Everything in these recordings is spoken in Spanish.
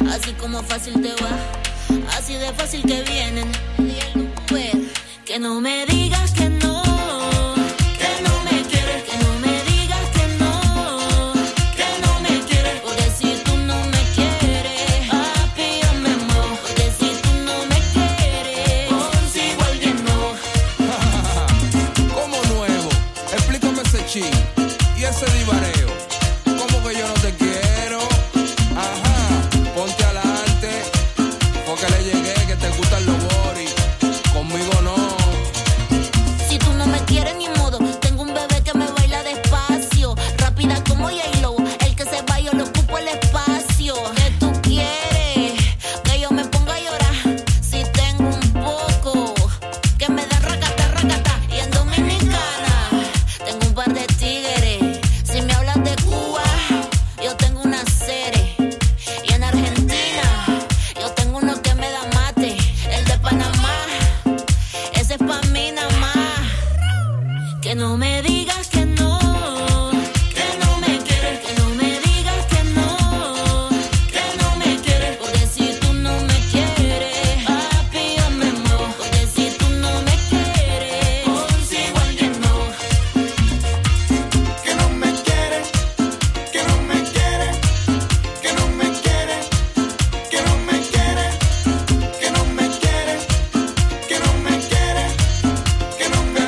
Así como fácil te va, así de fácil que vienen. Que no me digas que no, que no me quieres, que no me digas que no, que no me quieres, porque si tú no me quieres, papi, yo me muevo, porque si tú no me quieres, consigo a alguien nuevo. ¿Cómo nuevo? Explícame ese chin y ese divareo. ¿Cómo que yo no te quiero? Ajá, ponte adelante, porque le llegué que te gustan los boris, conmigo no. Si tú no me quieres ni modo, tengo un bebé que me baila despacio, rápida como J-Lo, el que se va yo le ocupo el espacio. ¿Qué tú quieres? Que yo me ponga a llorar, si tengo un poco, que me da racata, racata. Y en Dominicana, tengo un par de tigres, si me hablas de Cuba, yo tengo una serie. Y en Argentina, yo tengo uno que me da mate, el de Panamá, ese es pa' mí nada más. Que no me digas que no, que no me quieres, que no me digas que no me quieres, porque si tú no me quieres, papi, yo me muevo, porque si tú no me quieres, consigo a alguien nuevo. Que no me quiere, que no me quiere, que no me quiere, que no me quiere, que no me quiere, que no me quiere, que no me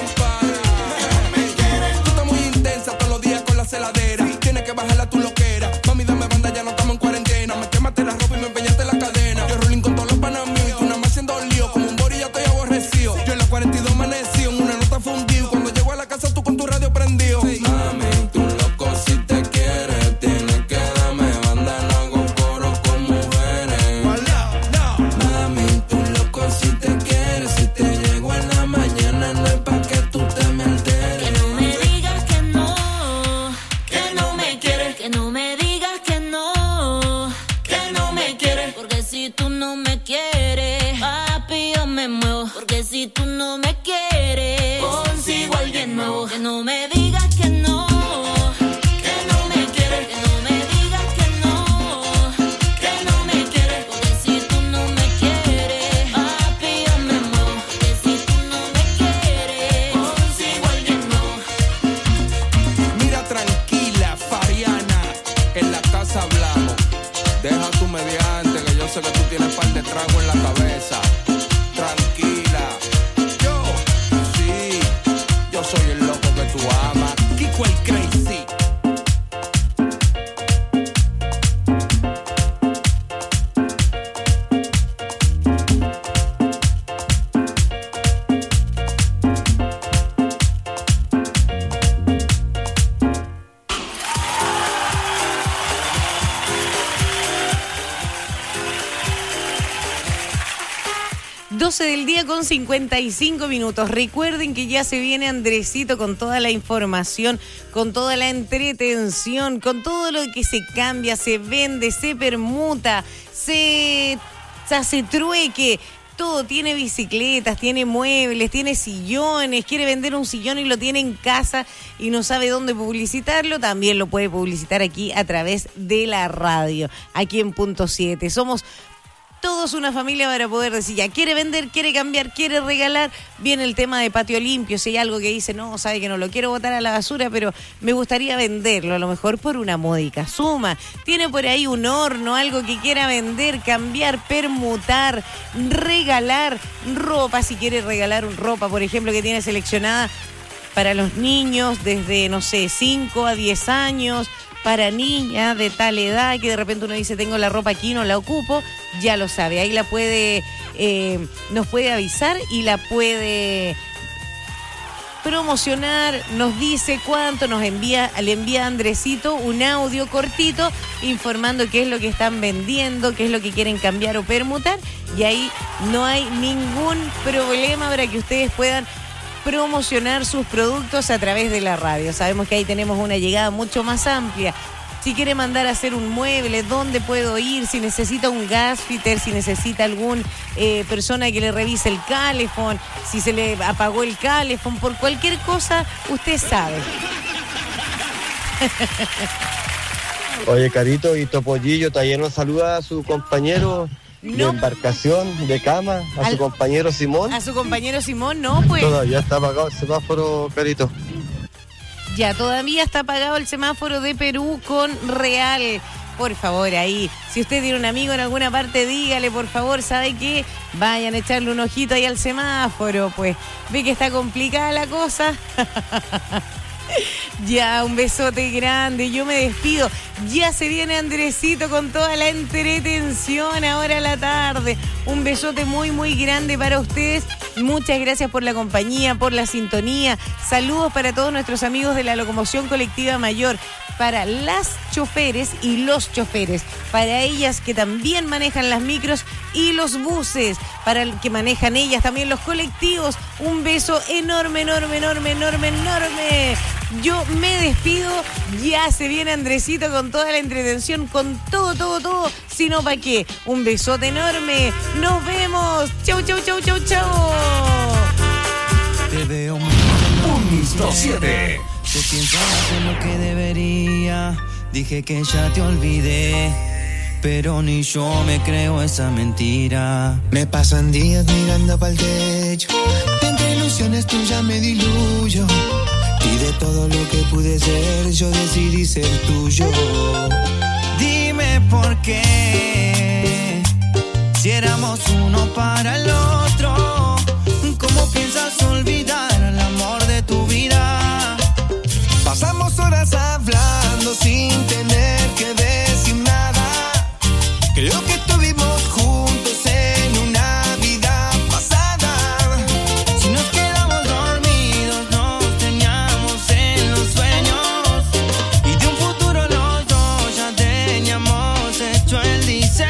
Tú estás muy intensa todos los días con la celadera. Tienes que bajarla tu loquera. Mami, dame banda, ya no estamos en cuarentena. Me quemaste la ropa y me empeñaste la cadena. Yo rolling con todos los panas míos y tú nada más haciendo lío. Como un bori ya estoy aborrecido. Yo en los 42 amanecí en una nota fundido. Cuando llego a la casa tú con tu radio prendido. Mami, tú loco si te quieres. Tienes que darme banda, no hago coro con mujeres. Mami, tú loco si te quieres. Si te llego en la mañana no es pa' que tú te me alteres. Que no me digas que no me quieres, que no me digas que no me quieres, porque si tú no me quieres, papi, yo me muevo, porque si tú no me quieres, consigo a alguien nuevo. Que no me digas que no me quieres, que no me digas que no me quieres, porque si tú no me quieres, papi, yo me muevo, porque si tú no me quieres, consigo a alguien nuevo. Mira tranquila, Fariana, en la casa hablamos. Deja tu mediante, que yo sé que tú tienes par de trago en la cabeza. Tranquila, yo soy el loco que tú amas. Kiko el Crazy. Del día con 55 minutos. Recuerden que ya se viene Andresito con toda la información, con toda la entretención, con todo lo que se cambia, se vende, se permuta, se hace trueque. Todo, tiene bicicletas, tiene muebles, tiene sillones, quiere vender un sillón y lo tiene en casa y no sabe dónde publicitarlo, también lo puede publicitar aquí a través de la radio, aquí en Punto 7. Somos todos una familia para poder decir, ya quiere vender, quiere cambiar, quiere regalar. Viene el tema de patio limpio, si hay algo que dice, no, sabe que no lo quiero botar a la basura, pero me gustaría venderlo, a lo mejor por una módica suma. Tiene por ahí un horno, algo que quiera vender, cambiar, permutar, regalar ropa, si quiere regalar ropa, por ejemplo, que tiene seleccionada para los niños desde, no sé, 5 a 10 años, para niñas de tal edad que de repente uno dice tengo la ropa aquí, no la ocupo, ya lo sabe, ahí la puede, nos puede avisar y la puede promocionar, nos dice cuánto, le envía a Andresito un audio cortito informando qué es lo que están vendiendo, qué es lo que quieren cambiar o permutar, y ahí no hay ningún problema para que ustedes puedan promocionar sus productos a través de la radio. Sabemos que ahí tenemos una llegada mucho más amplia. Si quiere mandar a hacer un mueble, ¿dónde puedo ir? Si necesita un gasfitter, si necesita algún persona que le revise el calefón, si se le apagó el calefón, por cualquier cosa, usted sabe. Oye, Carito, y Topollillo también nos saluda a su compañero de No. embarcación, de cama, a su compañero Simón. A su compañero Simón, no, pues. Todavía está apagado el semáforo, Carito. Ya, todavía está apagado el semáforo de Perú con Real. Por favor, ahí, si usted tiene un amigo en alguna parte, dígale, por favor, ¿sabe qué? Vayan a echarle un ojito ahí al semáforo, pues. Ve que está complicada la cosa. Ya, un besote grande, yo me despido. Ya se viene Andresito con toda la entretención ahora a la tarde. Un besote muy, muy grande para ustedes. Muchas gracias por la compañía, por la sintonía. Saludos para todos nuestros amigos de la Locomoción Colectiva Mayor, para las choferes y los choferes, para ellas que también manejan las micros y los buses, para el que manejan ellas también los colectivos. Un beso enorme, enorme, enorme, enorme, enorme. Yo me despido, ya se viene Andresito con toda la entretención, con todo, todo, todo, sino para qué. Un besote enorme, nos vemos, chau, chau, chau, chau, chau. Te veo muy 1-2-7. Te pienso hacer lo que debería. Dije que ya te olvidé, pero ni yo me creo esa mentira. Me pasan días mirando pa'l techo, entre ilusiones tuyas me diluyo. Y de todo lo que pude ser, yo decidí ser tuyo. Dime por qué, si éramos uno para el otro, ¿cómo piensas olvidar al amor de tu vida? Pasamos horas hablando sin tener que decir nada. Creo que estuvimos juntos en una vida pasada. Si nos quedamos dormidos, nos teníamos en los sueños, y de un futuro los dos ya teníamos hecho el diseño.